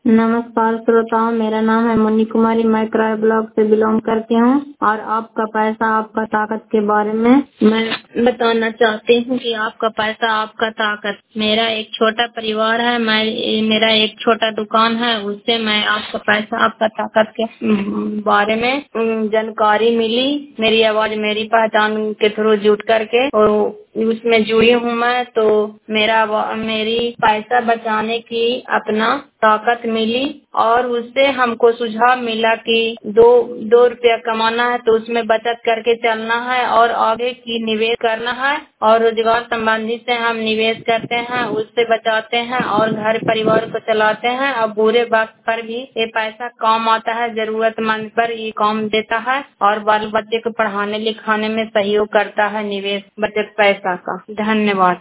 नमस्कार श्रोताओं, मेरा नाम है मुन्नी कुमारी। मैं क्राय ब्लॉक से बिलोंग करती हूँ और आपका पैसा आपका ताकत के बारे में मैं बताना चाहती हूँ कि आपका पैसा आपका ताकत। मेरा एक छोटा परिवार है, मेरा एक छोटा दुकान है, उससे मैं आपका पैसा आपका ताकत के बारे में जानकारी मिली। मेरी आवाज मेरी पहचान के थ्रू जुट करके और उसमें जुड़ी हूँ मैं, तो मेरी पैसा बचाने की अपना ताकत मिली और उससे हमको सुझाव मिला कि दो रुपया कमाना है तो उसमें बचत करके चलना है और आगे की निवेश करना है और रोजगार संबंधी से हम निवेश करते हैं, उससे बचाते हैं और घर परिवार को चलाते हैं और बुरे वक्त पर भी ये पैसा काम आता है, जरूरतमंद पर ये काम देता है और बाल बच्चे को पढ़ाने लिखाने में सहयोग करता है निवेश बचत पैसा का। धन्यवाद।